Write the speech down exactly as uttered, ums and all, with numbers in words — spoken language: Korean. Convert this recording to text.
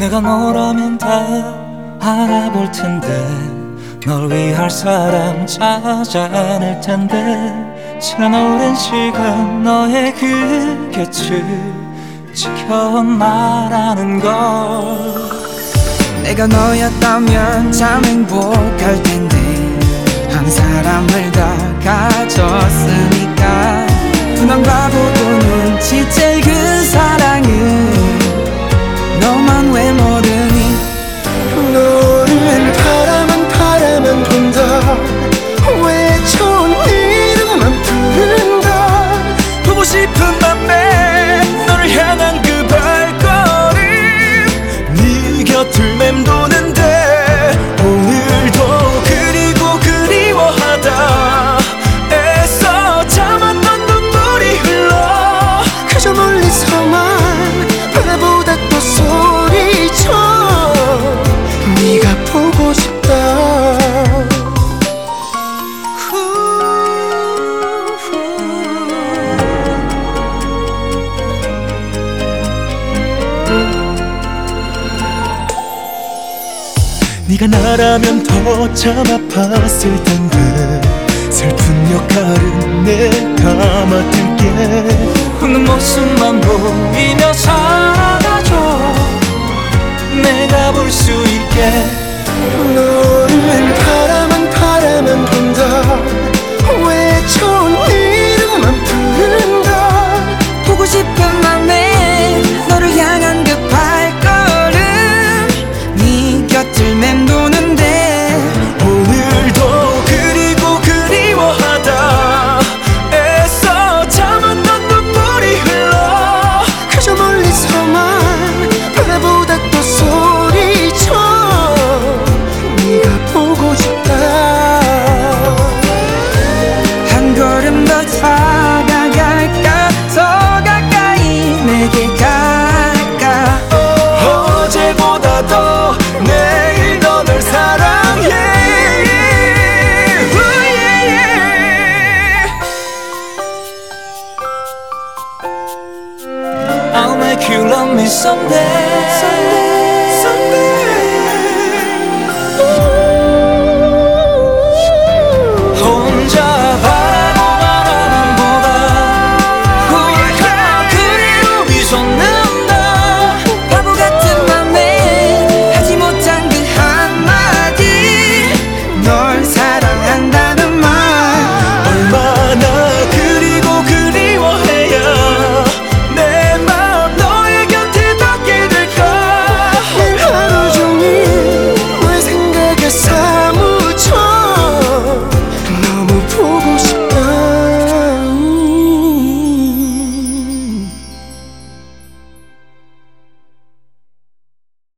내가 너라면 다 알아볼 텐데 널 위할 사람 찾아낼 텐데 지난 오랜 시간 너의 그 곁을 지켜나라는 걸. 내가 너였다면 참 행복할 텐데 한 사람을 다 가졌으니까 둔한 바보도 눈치챌 그 사랑은 너만 왜 모르니. 너를 바라만 바라만 본다. 왜 좋은 이름만 부른다. 보고 싶은 맘에 너를 향한 그 발걸음 네 곁을 맴도는데 오늘도 그리고 그리워하다 애써 참았던 눈물이 흘러 그저 멀리서만 바라보다 또 소리쳐 네가 보고 싶다. 네가 나라면 더 참 아팠을 텐데 슬픈 역할은 내가 맡을게. 웃는 모습만 보이며 살아가줘 내가 볼 수 있게. 너를 바라만 바라만 본다. 왜 좋은 이름만 부른다. 보고 싶은 맘에 너를 향한 그 발걸음 네 곁을 맴도는데 오늘도 그리고 그리워하다 애써 참았던 눈물이 흘러 그저 멀리서만 바라보다 또 소리쳐 네가 보고 싶다. 한 걸음 더 다가갈까 더 가까이 내게 갈까. 어제보다 더 내일 더 널 사랑해. I'll make you love me someday.